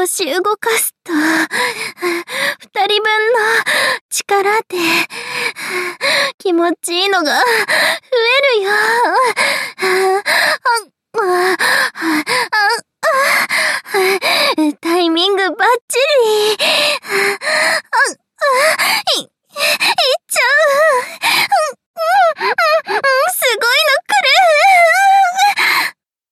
少し動かすと、二人分の力で気持ちいいのが増えるよ。